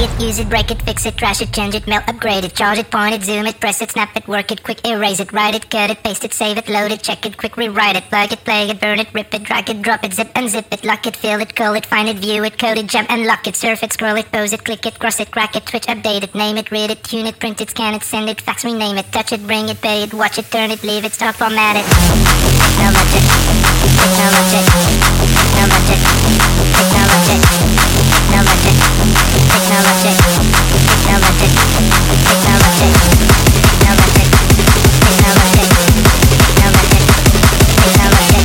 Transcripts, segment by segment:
Buy it, use it, break it, fix it, trash it, change it, melt, upgrade it, charge it, point it, zoom it, press it, snap it, work it, quick erase it, write it, cut it, paste it, save it, load it, check it, quick rewrite it, plug it, play it, burn it, rip it, drag it, drop it, zip unzip it, lock it, fill it, call it, find it, view it, code it, jump and lock it, surf it, scroll it, pose it, click it, cross it, crack it, switch, update it, name it, read it, tune it, print it, scan it, send it, fax, rename it, touch it, bring it, pay it, watch it, turn it, leave it, stop, format it. Technologic, technologic, technologic, technologic, technologic, technologic, technologic, technologic, technologic, technologic, technologic, technologic,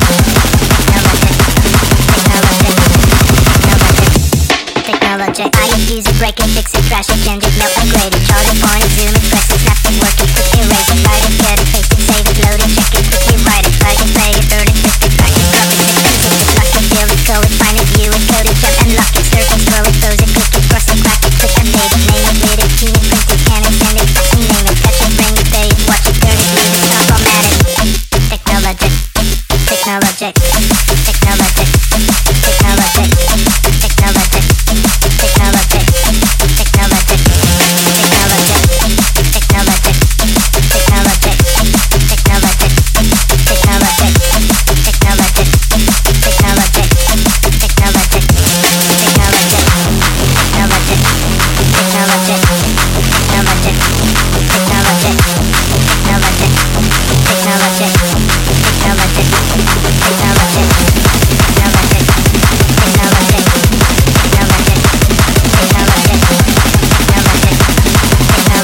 technologic, I use it, break it, fix it, trash it, change it, melt, upgrade it, charge it, point it, zoom it, press it, snap it, work it, quick erase it, write it, cut it, paste it, save it, load it, check it, quick rewrite it, plug it, play it, burn it, rip it, drag it, drop it, zip it, zip it, lock it, fill it, call it, find it, view it, code it, jump and lock it, surf it, scroll it, pose it, click it, cross it, crack it, quick update it, name it, read it, tune it, print it, scan it, send it, fax, rename it, touch it, bring it, pay it, watch it, turn it, leave it, stop, format it. Technologic, technologic, technologic, technologic, technologic, technologic, technologic, technologic, technologic, technologic, technologic, technologic, technologic, technologic, technologic, technologic,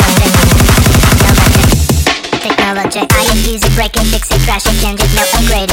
I use it, break it, fix it, trash it, change it, melt, upgrade it.